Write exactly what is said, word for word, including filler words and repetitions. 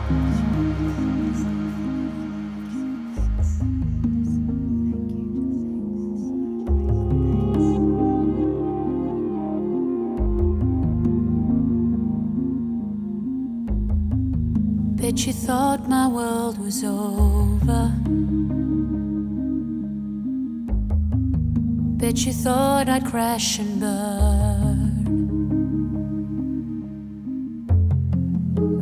Bet you thought my world was over. Bet you thought I'd crash and burn.